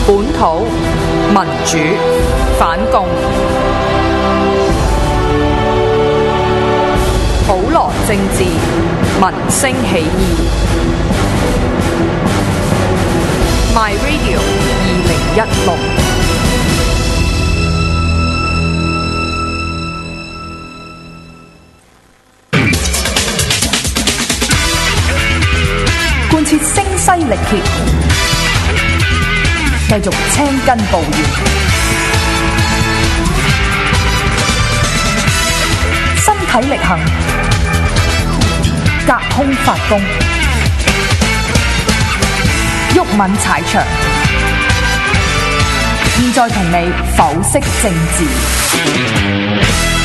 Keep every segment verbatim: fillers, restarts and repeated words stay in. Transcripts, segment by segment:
本土民主反共，普羅政治民聲起義。My Radio 二零一六。貫徹聲嘶力竭，繼續青筋暴現，身體力行，隔空發功，毓民踩場。現在同你剖析政治。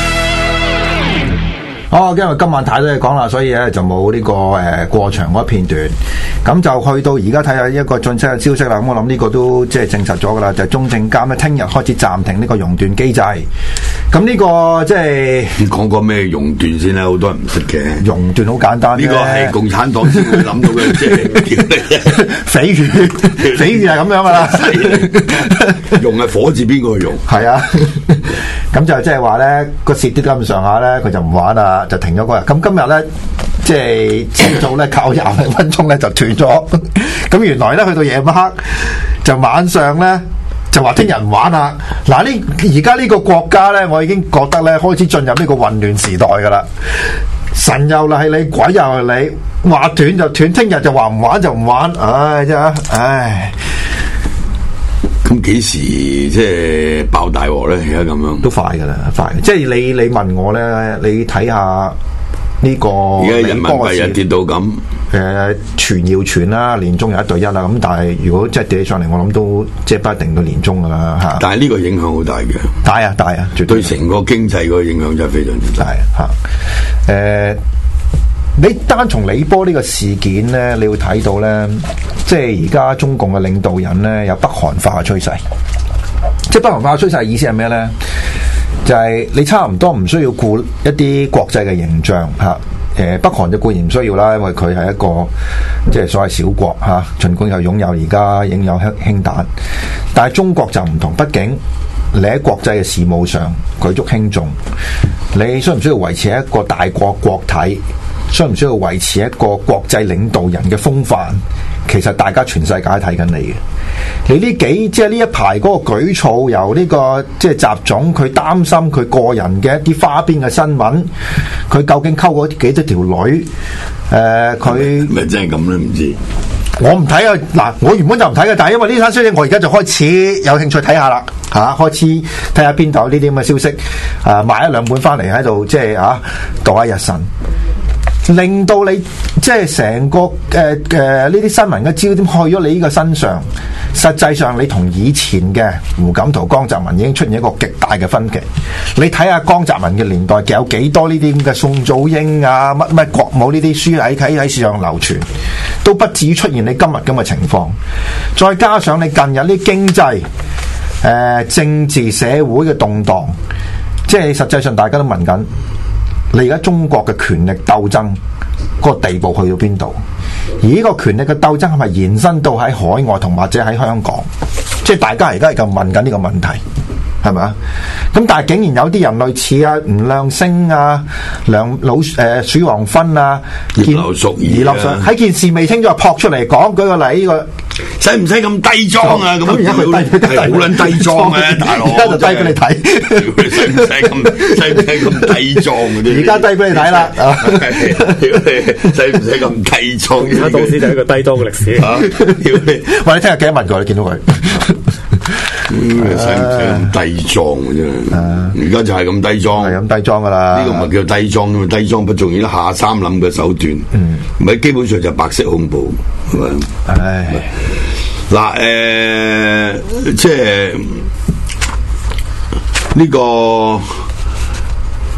好，因為今晚太多嘢講啦，所以咧就冇呢、這個誒、呃、過場嗰一片段，咁就去到而家睇下一個最新嘅消息啦。咁我諗呢個都即係證實咗噶啦，就係、中證監咧聽日開始暫停呢個熔斷機制。咁呢、這個即係講過咩熔斷先啦，好多人唔識嘅。 熔斷好簡單， 呢個係共產黨先會諗到嘅，即係匪夷匪夷係咁樣噶啦。 熔係火字邊個熔？ 係啊，咁就即係話咧個蝕啲咁上下咧，佢就唔玩啦。就停咗嗰日，咁今日咧，即係朝早咧靠廿零分鐘咧就斷咗，咁原來咧去到夜晚黑就晚上咧就話聽日唔玩啦。嗱，呢而家呢個國家咧，我已經覺得咧開始進入呢個混亂時代噶啦。神又係你，鬼又係你，話斷就斷，聽日就話唔玩就唔玩，唉真係，唉。 咁幾時即係爆大鑊咧？而家咁樣都快噶啦，快！即係你你問我咧，你睇下呢個而家人民幣又跌到咁， 誒傳要傳啦，年中有一對一啦。咁但係如果即係跌起上嚟，我諗都即係不一定到年中噶啦嚇。 但係呢個影響好大嘅， 大啊大啊，絕對成個經濟個影響真係非常之大嚇。誒、呃，你單從李波呢個事件咧，你會睇到咧，即係而家中共嘅領導人咧有北韓化嘅趨勢。即係北韓化嘅趨勢意思係咩咧？就係、是、你差唔多唔需要顧一啲國際嘅形象嚇。誒，北韓就固然唔需要啦，因為佢係一個即係所謂小國嚇，儘管又擁有而家擁有氫氫彈，但係中國就唔同，畢竟你喺國際嘅事務上舉足輕重，你需唔需要維持一個大國國體？需唔需要維持一個國際領導人嘅風範？其實大家全世界都睇緊你嘅。你呢幾即係呢一排嗰個舉措，由呢、這個即係習總，佢擔心佢個人嘅一啲花邊嘅新聞，佢究竟溝過幾多條女？誒、呃，佢咪真係咁咧？唔知我唔睇啊！嗱，我原本就唔睇嘅，但係因為呢單消息，我而家就開始有興趣睇下啦嚇、啊，開始睇下邊度有呢啲咁嘅消息，啊買一兩本翻嚟喺度，即係啊度下日神。令到你即係成個誒誒呢啲新聞嘅焦點去咗你呢個身上，實際上你同以前嘅胡錦濤、江澤民已經出現一個極大嘅分歧。你睇下江澤民嘅年代，有幾多呢啲咁嘅宋祖英啊、乜乜國母呢啲書喺喺喺市場流傳，都不至於出現你今日咁嘅情況。再加上你近日啲經濟、誒、呃、政治、社會嘅動盪，即係實際上大家都問緊。你而家中國嘅權力鬥爭嗰個地步去到邊度？而呢個權力嘅鬥爭係咪延伸到喺海外同或者喺香港？即係大家而家係咁問緊呢個問題，係咪啊？咁但係竟然有啲人類似啊吳亮星啊、梁老誒鼠王芬啊、 葉劉淑儀啊， 喺件事未清咗，撲出嚟講，舉個例呢個。 使唔使咁低裝啊？咁而家佢低， 係好撚低裝啊！大佬， 而家就低俾你睇。 使唔使咁使唔使咁低裝嗰啲？ 而家低俾你睇啦。 使唔使咁低裝？ 而家到時就係一個低裝嘅歷史。 喂，你聽日幾多問過？你見到佢？ 使唔使咁低裝嘅啫？而家就係咁低裝， 係咁低裝噶啦。 呢個唔係叫低裝，因為低裝不重要，下三諗嘅手段，唔係基本上就白色恐怖，係咪？ 唉。 嗱，誒、呃，即係呢、這個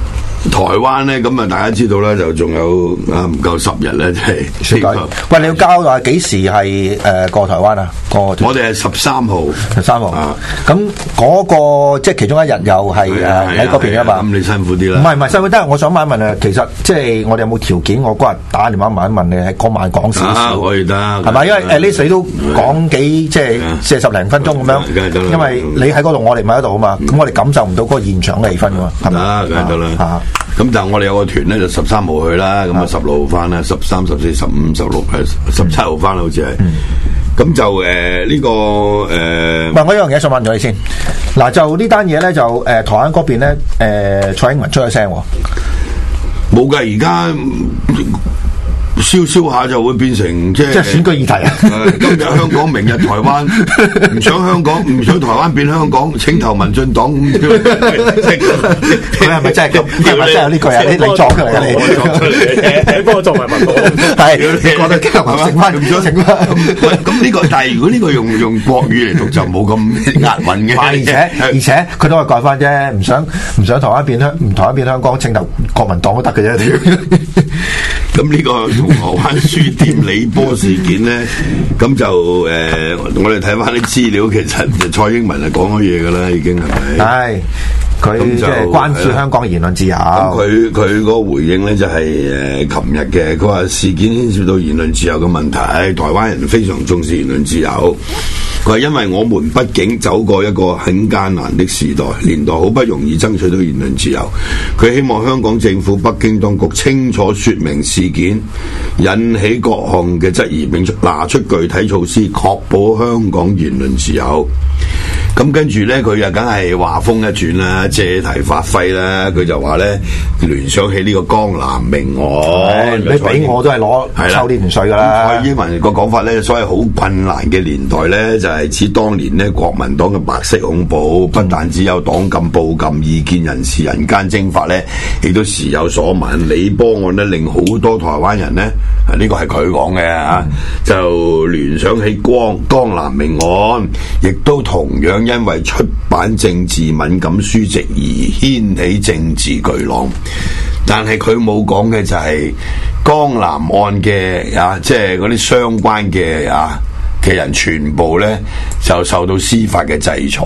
台灣咧，咁啊大家知道啦，就仲有啊唔夠十日咧，即係。 喂，你要交代幾時係誒過台灣啊？過我哋係十三號， 十三號。 啊， 咁嗰個即係其中一日又係誒喺嗰邊啊嘛。 咁你辛苦啲啦。 唔係唔係辛苦，但係我想問一問啊，其實即係我哋有冇條件？我嗰日打電話問一問你，喺嗰晚講少少。 可以得， 係咪？因為誒呢水都講幾即係四十零分鐘咁樣。因為你喺嗰度，我哋唔喺嗰度啊嘛。咁我哋感受唔到嗰個現場嘅氣氛㗎嘛。係咪？ 得，梗係得啦。咁但係我哋有個團咧，就十三號去啦，咁啊十六號翻啦，十三、十四、十五、十六係十七號翻啦，好似係。咁就誒呢個誒， 唔係我有樣嘢想問咗你先。嗱，就呢單嘢咧，就誒台灣嗰邊咧，誒蔡英文出咗聲喎。 冇㗎，而家燒燒下就會變成即係即係選舉議題啊！ 今日香港，明日台灣，唔想香港，唔想台灣變香港，請投民進黨。佢係咪真係咁？係咪真係有呢句啊？你你作出嚟嘅你， 作出嚟嘅，你幫我作埋文稿。 係，你覺得今日成翻咁咗成啦？ 咁呢個，但係如果呢個用用國語嚟讀就冇咁押韻嘅。 而且而且佢都係改翻啫，唔想唔想台灣變香，唔台灣變香港，請投國民黨都得嘅啫。 咁呢個銅鑼灣書店李波事件咧，咁就誒、呃，我哋睇翻啲資料，其實蔡英文係講咗嘢噶啦，已經係咪？ 係，佢即係關注香港言論自由。 咁佢佢嗰個回應咧就係、是、誒，琴日嘅，佢話事件牽涉到言論自由嘅問題，台灣人非常重視言論自由。佢話因為我們畢竟走過一個很艱難的時代，年代好不容易爭取到言論自由。佢希望香港政府、北京當局清楚說明事件引起各項嘅質疑，並拿出具體措施，確保香港言論自由。咁跟住咧，佢又梗係話風一轉啦，借題發揮啦。佢就話咧，聯想起呢個江南命案， 你俾我都係攞抽呢條水噶啦。 蔡英文個講法咧，所謂好困難嘅年代咧，就係指當年咧國民黨嘅白色恐怖，不但只有黨禁、報禁、異見人士人間蒸發咧，亦都時有所聞。李波案咧，令好多台灣人咧，呢個係佢講嘅啊，就聯想起江江南命案，亦都同樣因為出版政治敏感書籍而掀起政治巨浪。但係佢冇講嘅就係江南案嘅啊，即係嗰啲相關嘅啊嘅人，全部咧就受到司法嘅制裁，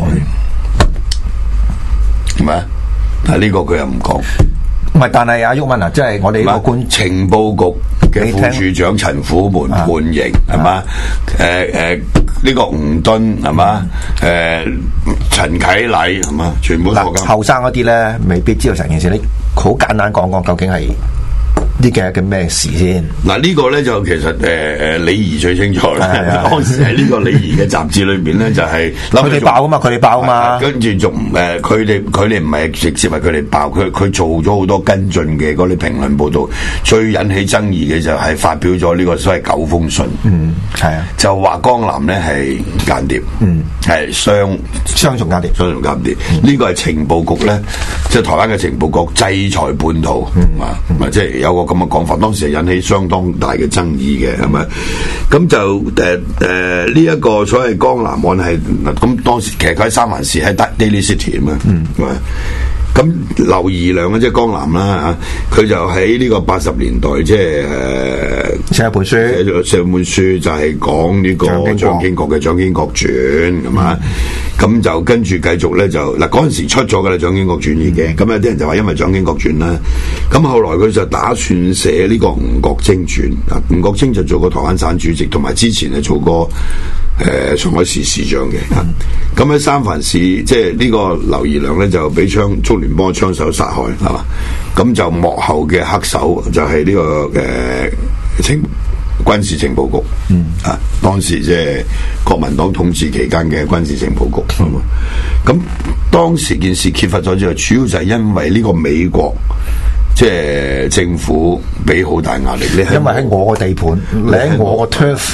係咪啊？但係呢個佢又唔講。 唔係，但係阿毓民啊，即係我哋個官情報局嘅副處長陳虎門判刑係嘛？誒誒，呢個吳敦係嘛？誒陳啟禮係嘛？全部嗱後生嗰啲咧，未必知道成件事。你好簡單講講，究竟係呢嘅嘅咩事先？ 嗱呢個咧就其實誒誒李儀最清楚啦。當時喺呢個李儀嘅雜誌裏邊咧，就係佢哋爆啊嘛，佢哋爆啊嘛。 跟住仲誒，佢哋佢哋唔係直接係佢哋爆，佢佢做咗好多跟進嘅嗰啲評論報導。最引起爭議嘅就係發表咗呢個所謂九封信。 嗯，係啊， 就話江南咧係間諜。嗯，係雙雙重間諜， 雙重間諜。呢個係情報局咧，即係台灣嘅情報局制裁叛徒啊，咪即係有個咁嘅講法，當時係引起相當大嘅爭議嘅，係咪？咁就誒誒呢一個所謂江南案係咁，當時其實佢喺三藩市喺 Daily City 啊嘛，嗯，咁劉怡良啊，即係江南啦嚇，佢就喺呢個八十年代即係誒寫一本書， 寫咗寫本書就係講呢個蔣經國嘅《蔣經國傳》係嘛，咁、嗯、就跟住繼續咧就嗱嗰陣時出咗㗎啦，《蔣經國傳》已經，咁有啲人就話因為《蔣經國傳》啦，咁後來佢就打算寫呢個吳國楨傳，啊吳國楨就做過台灣省主席，同埋之前係做過誒、呃、上海市市長嘅，咁喺、嗯、三藩市即係呢個劉怡良咧就俾槍中聯邦槍手殺害係嘛，咁就幕後嘅黑手就係呢、這個誒、呃、情軍事情報局，嗯啊當時即係國民黨統治期間嘅軍事情報局，咁、嗯、當時件事揭發咗之後，主要就係因為呢個美國。即係政府俾好大壓力，你因為喺我個地盤，你喺我個 turf，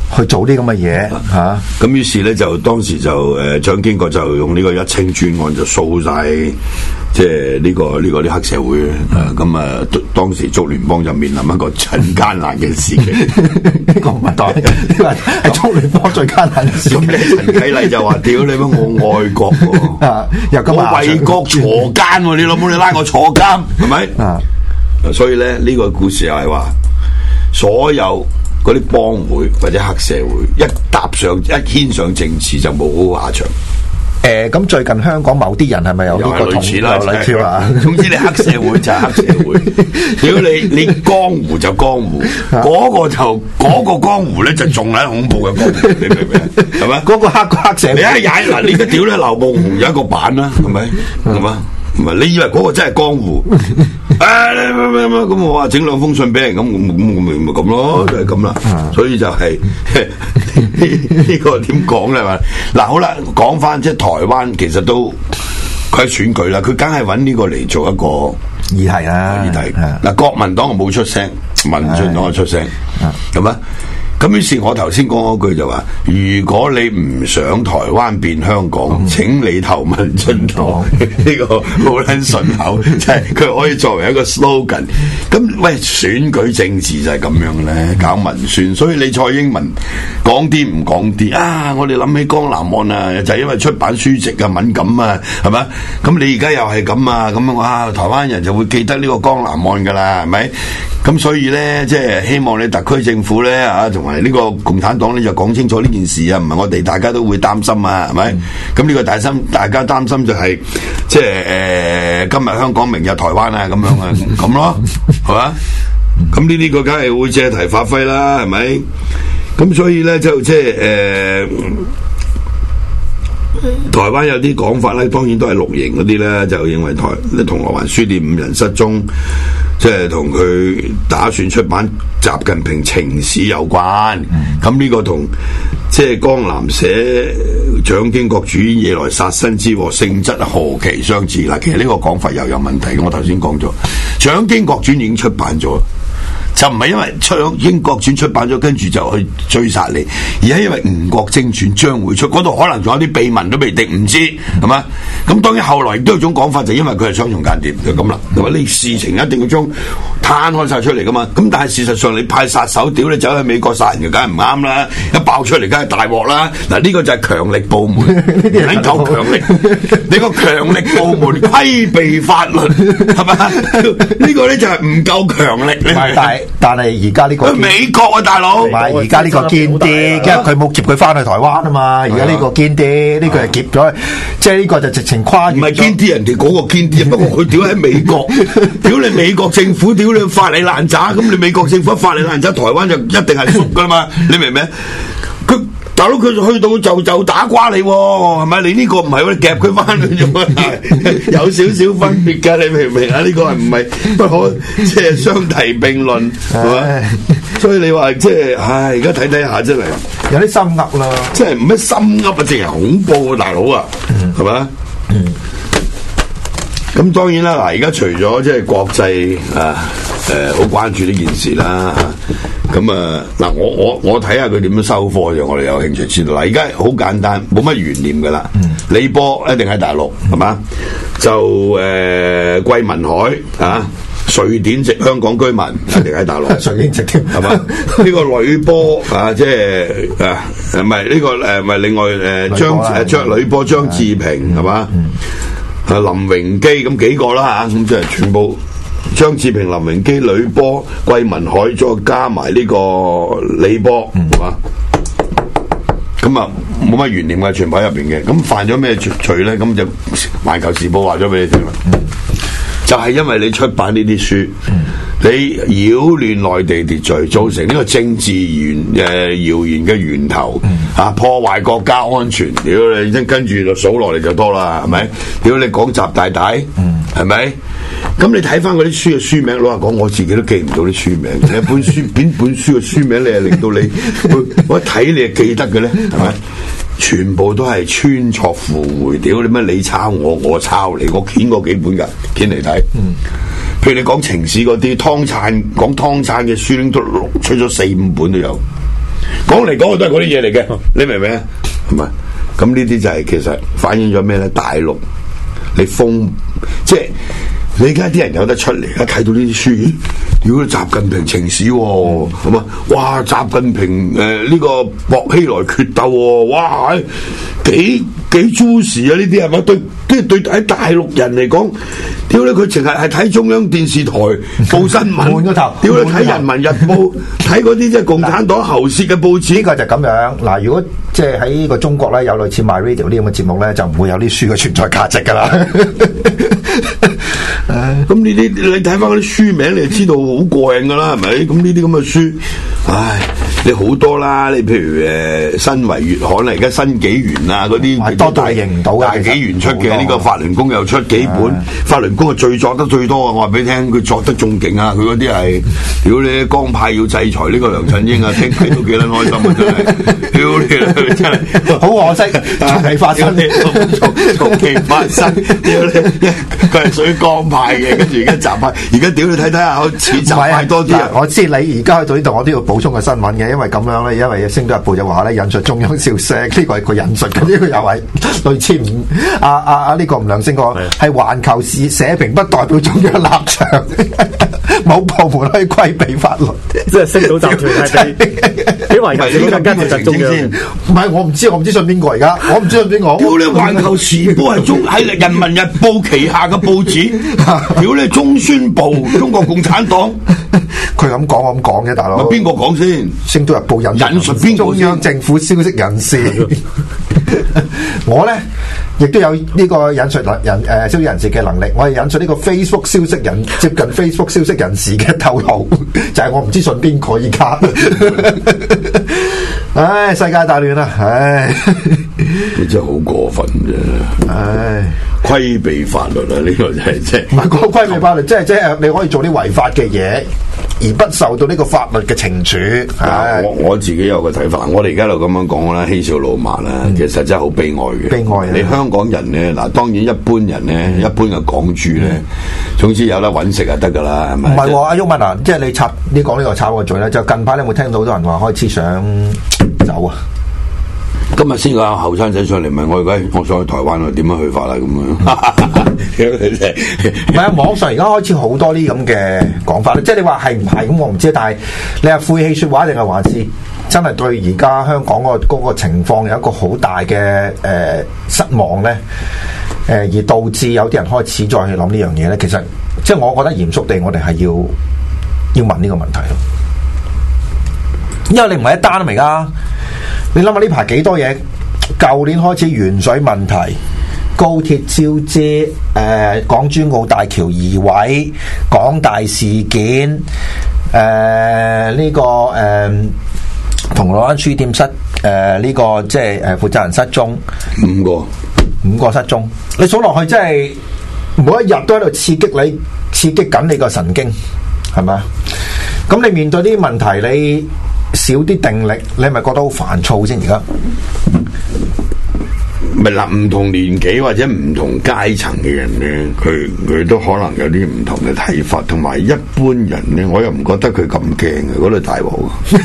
去做啲咁嘅嘢嚇。 咁於是咧就當時就誒蔣經國就用呢個一清專案就掃晒，即係呢個呢個啲黑社會啊。咁啊，當時中聯邦就面臨一個很艱難嘅時期。 呢個唔係當，呢個係中聯邦最艱難嘅時期。 咁咧陳啟禮就話：屌你乜我愛國喎、啊，我為國坐監喎、啊，你老母你拉我坐監係咪？啊，所以咧呢、呢個故事又係話，所有嗰啲幫會或者黑社會一搭上一牽上政治就冇好下場。 誒，咁最近香港某啲人係咪有呢個類似啦？ 類似啊， 總之你黑社會就係黑社會，如果你你江湖就江湖，嗰個就嗰個江湖咧就仲係恐怖嘅江湖，你明唔明？係咪？嗰個黑黑社會，你一踩嗱，你而家屌咧劉夢熊有一個版啦，係咪？係嘛？唔係你以為嗰個真係江湖？啊！咁我話整兩封信俾人，咁咁咁咪咪咁咯，就係咁啦。所以就係呢個點講咧？嘛嗱，好啦，講翻即係台灣，其實都佢喺選舉啦，佢梗係揾呢個嚟做一個議題啦。 議題嗱，國民黨冇出聲，民進黨就出聲，咁啊。咁於是，我頭先講嗰句就話：如果你唔想台灣變香港，嗯、請你投民進黨。呢個好撚順口，即係佢可以作為一個 slogan。咁喂，選舉政治就係咁樣咧，搞民選。所以你蔡英文講啲唔講啲啊！我哋諗起江南案啊，就係、是、因為出版書籍嘅敏感啊，係咪？咁你而家又係咁啊？咁啊，台灣人就會記得呢個江南案㗎啦，係咪？咁所以咧，即係希望你特區政府咧啊，同埋呢個共產黨咧就講清楚呢件事啊，唔係我哋大家都會擔心啊，係咪？咁呢、嗯、個大心，大家擔心就係、是、即係誒、呃，今日香港，明日台灣啊，咁樣啊，咁咯，係嘛？咁呢啲個梗係會借題發揮啦，係咪？咁所以咧就即係誒。呃台灣有啲講法咧，當然都係綠營嗰啲咧，就認為台銅鑼灣書店五人失蹤，即係同佢打算出版習近平情史有關。咁呢、嗯、個同即係江南寫蔣經國主演夜來殺身之禍性質何其相似啦！其實呢個講法又有問題。我頭先講咗，蔣經國傳已經出版咗。就唔係因為出英國傳出版咗，跟住就去追殺你，而係因為吳國楨傳將會出，嗰度可能仲有啲秘聞都未定，唔知係嘛？咁當然後來亦都有種講法，就因為佢係雙重間諜，就咁啦。係嘛？你事情一定要將攤開晒出嚟噶嘛？咁但係事實上你派殺手屌你走去美國殺人，就梗係唔啱啦！一爆出嚟，梗係大鑊啦！嗱，呢個就係強力部門，唔夠強力，你個強力部門規避法律係嘛？呢個咧就係唔夠強力。 但係而家呢個美國啊，大佬， 唔係而家呢個堅啲，因為佢冇接佢翻去台灣啊嘛。而家呢個堅啲，呢個係劫咗，即係呢個就直情跨越。唔係堅啲，人哋嗰個堅啲，不過佢屌喺美國，屌你美國政府，屌你發你爛渣，咁你美國政府一發你爛渣，台灣就一定係縮噶啦嘛，你明唔明？佢大佬佢去到就就打瓜你，係咪？你呢個唔係我哋夾佢翻去啫嘛，有少少分別噶，你明唔明啊？呢個係唔係不可即係相提並論，係嘛？所以你話即係，唉，而家睇睇下真係有啲心噏啦， 即係唔咩心噏啊，淨係恐怖啊，大佬啊，係嘛？嗯。咁當然啦，嗱，而家除咗即係國際啊，誒，好關注呢件事啦，咁啊，嗱，我我我睇下佢點樣收貨就，我哋有興趣知道。嗱，而家好簡單，冇乜懸念噶啦。嗯、李波一定喺大陸，係嘛？就誒，桂民海啊，瑞典籍香港居民一定喺大陸， 瑞典籍添，係嘛？ 呢個呂波啊，即係啊，唔係呢個誒，唔係另外誒，張誒張呂波、張志平係嘛？啊，林榮基咁幾個啦嚇，咁即係全部張志平、林榮基、呂波、桂民海，再加埋呢個李波，係嘛？咁啊冇乜懸念嘅，全部喺入邊嘅。咁犯咗咩罪咧？咁就《環球時報》話咗俾你聽啦。嗯、就係因為你出版呢啲書，嗯、你擾亂內地秩序，造成呢個政治源誒謠言嘅源頭。嗯啊！破壞國家安全，屌你！真跟住就數落嚟就多啦，係咪？屌你講習大大，係咪？咁你睇翻嗰啲書嘅書名，老實講，我自己都記唔到啲書名。一本書邊本書嘅書名，你係令到你我一睇你係記得嘅咧，係咪？全部都係穿鑿附會，屌你咩？你抄我，我抄你，我揀過幾本㗎，揀嚟睇。嗯，譬如你講情史嗰啲，湯燦講湯燦嘅書，都出咗四五本都有。 講嚟講去都係嗰啲嘢嚟嘅，你明唔明啊？係咪？咁呢啲就係其實反映咗咩咧？大陸你封即係你而家啲人有得出嚟，一睇到呢啲書，如果習近平情史喎，係嘛？哇！習近平誒呢、呃這個薄熙來決鬥喎，哇！幾幾 juicy 啊！呢啲係咪對？即係對喺大陸人嚟講，屌你佢淨係係睇中央電視台報新聞， 換個頭， 屌你睇人民日報，睇嗰啲即係共產黨喉舌嘅報紙。 呢個就咁樣嗱，如果即係喺呢個中國咧有類似 My Radio 呢咁嘅節目咧，就唔會有啲書嘅存在價值㗎啦。 咁呢啲你睇翻嗰啲書名，你就知道好過癮㗎啦，係咪？咁呢啲咁嘅書，唉，你好多啦，你譬如誒新維月刊啦，而家新紀元啊嗰啲， 多大認唔到嘅， 大紀元出嘅呢個法輪功又出幾本，法輪功係最作得最多啊！我話俾你聽，佢作得仲勁啊！佢嗰啲係，屌你江派要制裁呢個梁振英啊，聽睇都幾撚開心啊！真係，屌你真係， 好可惜，仲未發生， 仲未發生，屌你，佢係屬於江派嘅，跟住而家習派，而家屌你睇睇下，好似習派多啲啊！ 我知你而家去到呢度，我都要補充個新聞嘅，因為咁樣咧，因為《星島日報》就話咧引述中央消息，呢個係佢引述嘅，呢個又係類似唔啊啊啊呢個吳亮星講係環球市社評，不代表中央立場，冇部門可以規避法律， 即係星島集團係比比環球時報更加貼實中央。 唔係我唔知，我唔知信邊個而家，我唔知信邊個。 屌你環球時報係中喺人民日報旗下嘅報紙，屌你中宣部中國共產黨。 佢咁講，我咁講嘅大佬。 邊個講先？《 星島日報》引引述邊個中央政府消息人士。我咧亦都有呢個引述人誒、呃、消息人士嘅能力，我係引述呢個 Facebook 消息人接近 Facebook 消息人士嘅透露，就係、是、我唔知信邊個而家。唉，世界大亂啦！唉， 你真係好過分啫！ 唉， 規避法律啊！呢、這個就係即係唔係講規避法律，即係即係你可以做啲違法嘅嘢，而不受到呢個法律嘅懲處。 嗱，我我自己有個睇法，我哋而家就咁樣講啦，嬉笑怒罵啦，嗯、其實真係好悲哀嘅。 悲哀啊！ 你香港人咧，嗱，當然一般人咧，嗯、一般嘅港豬咧，嗯、總之有得揾食就得噶啦，係咪？唔係喎，阿毓民啊，即係你插你講呢個插個嘴咧，就近排你有冇聽到好多人話開始想走啊？ 今日先個後生仔上嚟問我，而家我想去台灣啊，點樣去法啦？咁樣， 唔係啊！網上而家開始好多啲咁嘅講法咧，即係你話係唔係咁，我唔知。但係你係晦氣説話定係還是真係對而家香港個嗰個情況有一個好大嘅誒、呃、失望咧？誒、呃、而導致有啲人開始再去諗呢樣嘢咧。其實即係我覺得嚴肅地，我哋係要要問呢個問題咯。因為你唔係一單啊，而家你諗下呢排幾多嘢？舊年開始鉛水問題、高鐵超支、誒、呃、港珠澳大橋移位、港大事件、誒、呃、呢、這個誒、呃、銅鑼灣書店失誒呢、呃這個即係誒負責人失蹤， 五個五個失蹤，你數落去真係每一日都喺度刺激你，刺激緊你個神經，係咪？咁你面對呢啲問題，你少啲定力，你係咪覺得好煩躁先？而家咪嗱，唔同年紀或者唔同階層嘅人咧，佢佢都可能有啲唔同嘅睇法，同埋一般人咧，我又唔覺得佢咁驚嘅，嗰度大鑊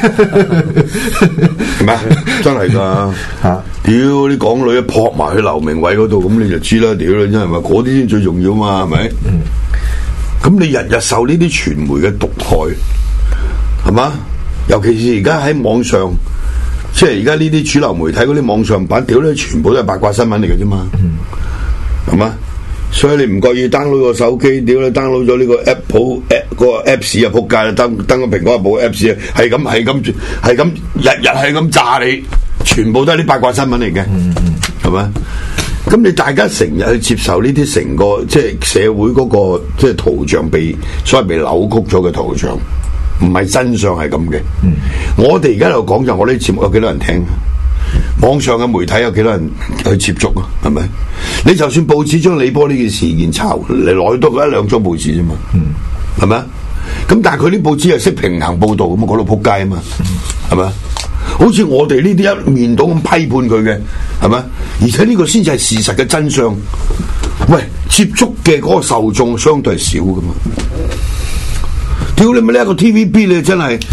係咪啊？真係噶吓！屌啲港女一撲埋去劉明偉嗰度，咁你就知啦！屌你真係話嗰啲先最重要嘛，係咪？嗯。咁你日日受呢啲傳媒嘅毒害，係嘛？尤其是而家喺網上，即係而家呢啲主流媒體嗰啲網上版，屌你全部都係八卦新聞嚟嘅啫嘛，係嘛、嗯？所以你唔覺意 download 個手機，屌你 download 咗呢個 Apple app 嗰個 Apps 啊，仆街啦！登登個蘋果日報 Apps 啊，係咁係咁係咁日日係咁炸你，全部都係啲八卦新聞嚟嘅，係嘛、嗯？咁你大家成日去接受呢啲成個即係社會嗰、嗰個即係圖像被所謂被扭曲咗嘅圖像。唔係真相係咁嘅，嗯、我哋而家喺度講就我呢啲節目有幾多人聽？網上嘅媒體有幾多人去接觸啊？係咪？你就算報紙將李波呢件事件抄，你攞多一兩張報紙啫嘛，係咪？咁但係佢啲報紙係識平衡報導咁啊，講到撲街啊嘛，係咪？好似我哋呢啲一面倒咁批判佢嘅，係咪？而且呢個先至係事實嘅真相。喂，接觸嘅嗰個受眾相對係少噶嘛。屌你咪呢一個 T V B 你真係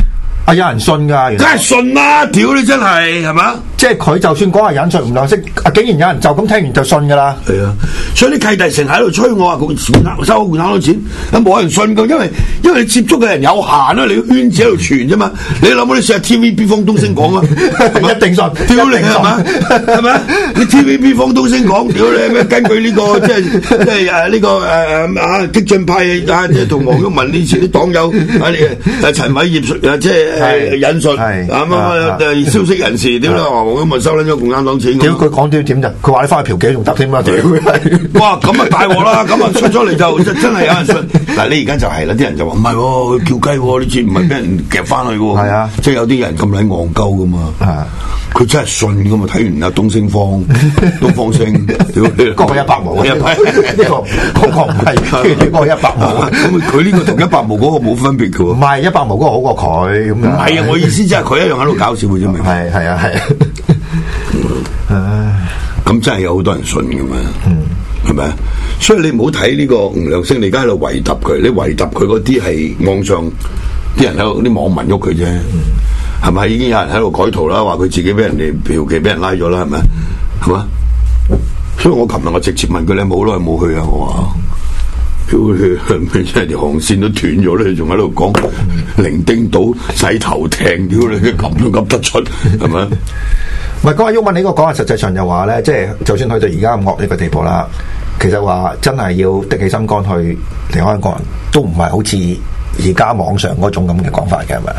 啊，有人信㗎， 梗係信啦！屌你真係係嘛？ 即係佢就算講係引述吳亮星，啊竟然有人就咁聽完就信㗎啦。 係啊，所以啲契弟成日喺度吹我話佢收換好多錢，冇人信㗎，因為因為你接觸嘅人有限啊，你個圈子喺度傳啫嘛。你諗下你成日 T V B 方東升講啊， 一定信， 屌你係嘛？係咪？你 T V B 方東升講，屌你咩？根據呢個即係即係誒呢個誒誒啊激進派啊，即係同黃毓民呢次啲黨友啊誒陳偉業誒即係引述咁啊誒消息人士屌啦，黃毓民收撚咗共產黨錢。 屌佢講啲點啫？佢話你翻去嫖妓仲得添啦，屌！ 哇咁啊大鑊啦！咁啊出咗嚟就真真係有人信。嗱你而家就係啦，啲人就話唔係喎，佢叫雞喎，呢次唔係俾人夾翻去喎。係啊，即係有啲人咁撚戇鳩噶嘛。佢真係信噶嘛？睇完阿東升方、東方星，屌你！ 嗰個一百毛，呢個嗰個唔係，呢個一百毛。 咁佢呢個同一百毛嗰個冇分別嘅喎。唔係一百毛嗰個好過佢咁樣。唔係啊！我意思即係佢一樣喺度搞笑嘅啫，明？ 係係啊係啊。唉， 咁真係有好多人信噶嘛？係咪啊？所以你唔好睇呢個吳亮星，你而家喺度圍揼佢，你圍揼佢嗰啲係網上啲人喺度，啲網民喐佢啫。係咪已經有人喺度改圖啦？話佢自己俾人哋嫖妓，俾人拉咗啦？係咪？係嘛？所以我琴日我直接問佢：你冇咯？有冇去啊？我話：屌你，真係條航線都斷咗咧，仲喺度講伶仃島洗頭艇，屌你，咁都噏得出，係咪？ 唔係講下毓民，你個講下實際上又話咧，即係就算去到而家咁惡劣嘅地步啦，其實話真係要的起心肝去離開香港人，都唔係好似而家網上嗰種咁嘅講法嘅，係咪？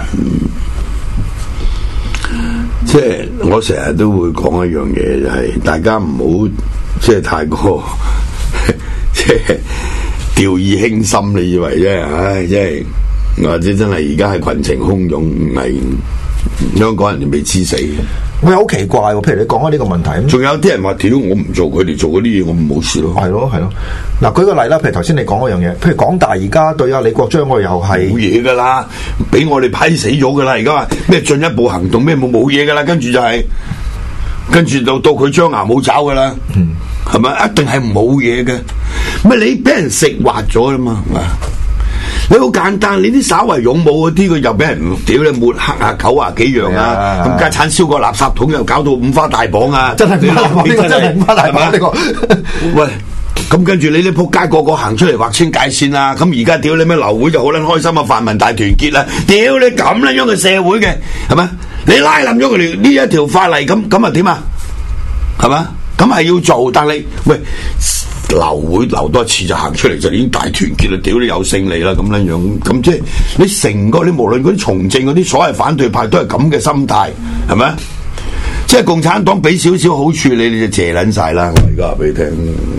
即係我成日都會講一樣嘢，就係、是、大家唔好即係太過即係掉以輕心，你以為啫？唉，即係或者真係而家係群情洶湧，唔係香港人哋未知死。 我好奇怪喎，譬如你講開呢個問題， 仲有啲人話：屌，我唔做佢哋做嗰啲嘢，我唔冇事咯。 係咯係咯。嗱，舉個例啦，譬如頭先你講嗰樣嘢，譬如港大而家對阿李國章嗰又係冇嘢噶啦，俾我哋批死咗噶啦。而家話咩進一步行動咩冇冇嘢噶啦，跟住就係、是、跟住就到佢張牙舞爪噶啦，係咪、嗯？一定係冇嘢嘅。咪你俾人食滑咗啦嘛？你好簡單，你啲稍為勇武嗰啲，佢又俾人屌你抹黑啊、九啊幾樣啊，咁家產燒個垃圾桶又搞到五花大綁啊！ 真係五花大綁，呢個真係五花大綁呢個。 喂，咁跟住你啲仆街個個行出嚟劃清界線啊！咁而家屌你咩流會就好撚開心啊！泛民大團結啦！屌你咁撚樣嘅社會嘅係咪？你拉冧咗佢哋呢一條法例，咁咁啊點啊？係嘛？咁係要做，但係喂。流會流多一次就行出嚟就已經大團結啦！屌你有勝利啦咁樣樣，咁即係你成個你無論嗰啲從政嗰啲所謂反對派都係咁嘅心態，係咪？即係共產黨俾少少好處你，你就謝撚晒啦！我而家話俾你聽，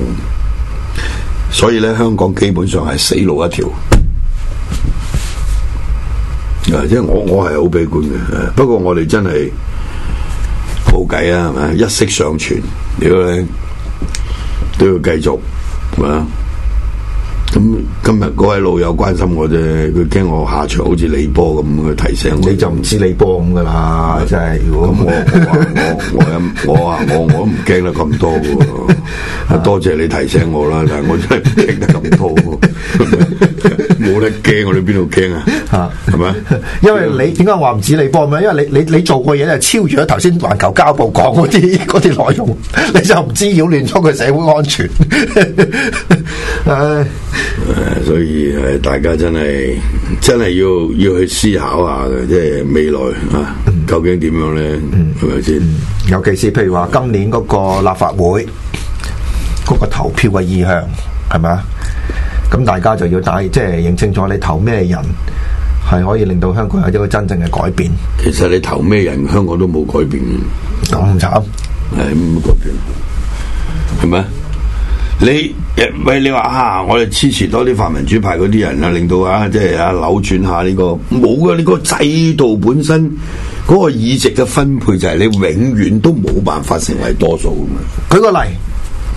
所以咧香港基本上係死路一條。啊，即係我我係好悲觀嘅，不過我哋真係冇計啊，係咪？一息尚存，屌你！都要繼續，係嘛？咁今日嗰位老友關心我啫，佢驚我下場好似李波咁，佢提醒我。 你就唔知李波咁噶啦，真係。如果咁我我我我啊我我都唔驚得咁多嘅，多謝你提醒我啦，但係我真係唔驚得咁多，冇得驚，我哋邊度驚啊？嚇，係咪？ 因為你點解話唔止李波咁樣？因為你你你做過嘢就超越咗頭先環球交報講嗰啲嗰啲內容，你就唔知擾亂咗佢社會安全。唉。 誒，所以誒，大家真係真係要要去思考下嘅，即係未來啊，究竟點樣咧？係咪先？ 尤其是譬如話今年嗰個立法會嗰個投票嘅意向係咪啊？咁大家就要帶即係認清楚你投咩人，係可以令到香港有一個真正嘅改變。 其實你投咩人，香港都冇改變。 咁慘係冇改變，係咪？你喂，你話啊，我哋支持多啲泛民主派嗰啲人啊，令到啊，即係啊扭轉下呢、這個冇啊！呢、這個制度本身嗰、那個議席嘅分配就係你永遠都冇辦法成為多數噶嘛。 舉個例，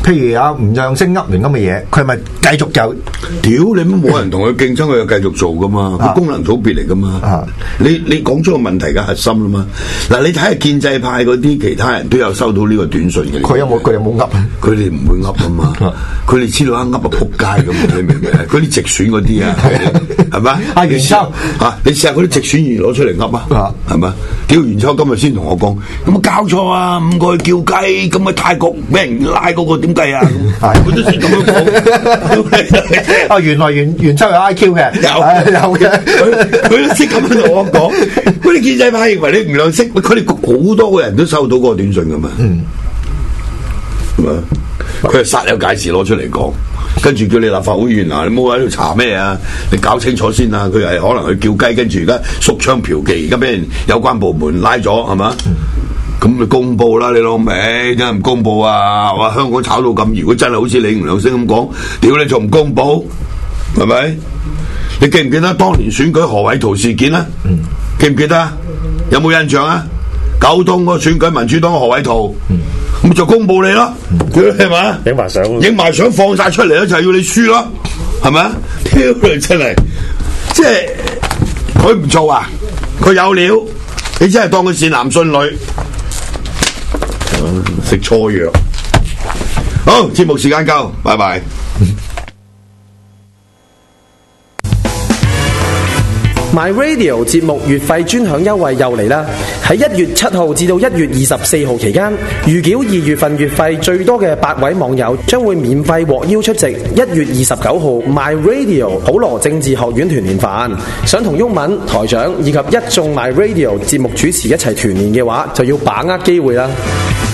譬如阿吳亮星噏完咁嘅嘢，佢係咪繼續就屌你冇人同佢競爭，佢又繼續做噶嘛？佢功能組別嚟噶嘛？ 啊、 你你講出個問題嘅核心啦嘛？嗱，你睇下建制派嗰啲其他人都有收到呢個短信嘅。 佢有冇佢有冇噏？ 佢哋唔會噏啊嘛。佢哋知道一噏就撲街咁，你明唔明？嗰啲直選嗰啲啊，係咪？ 阿袁秋啊，你試下嗰啲直選議員攞出嚟噏啊，係咪？屌袁秋今日先同我講，有冇搞錯啊？五個去叫雞，咁喺泰國俾人拉嗰個點計啊？佢都識咁樣講。 啊，原來袁袁秋有 I Q 嘅， 有有嘅， 佢佢都識咁樣同我講。嗰啲建制派認為你唔兩識，佢哋好多個人都收到嗰個短信噶嘛。嗯，係嘛？佢係煞有介事攞出嚟講，跟住叫你立法會議員啊，你冇喺度查咩啊？你搞清楚先啊！佢係可能去叫雞，跟住而家縮槍嫖妓，而家俾人有關部門拉咗，係嘛？咁你公佈啦，你老味，點解唔公佈啊？話香港炒到咁，如果真係好似李吳亮星咁講，屌你仲唔公佈？係咪？你記唔記得當年選舉何偉圖事件啊？嗯、記唔記得啊？有冇印象啊？九東嗰個選舉民主黨何偉圖，咁、嗯、就公佈你咯，係嘛？ 影埋相， 影埋相放晒出嚟咧，就係要你輸咯，係咪啊？屌你真係，即係佢唔做啊，佢有料，你真係當佢善男信女。食錯藥，好，節目時間夠，拜拜。 My Radio 節目月費專享優惠又嚟啦！喺一月七號至到一月二十四號期間，預繳二月份月費最多嘅八位網友將會免費獲邀出席一月二十九號 My Radio 普羅政治學院團年飯。想同毓民台長以及一眾 My Radio 節目主持一齊團年嘅話，就要把握機會啦！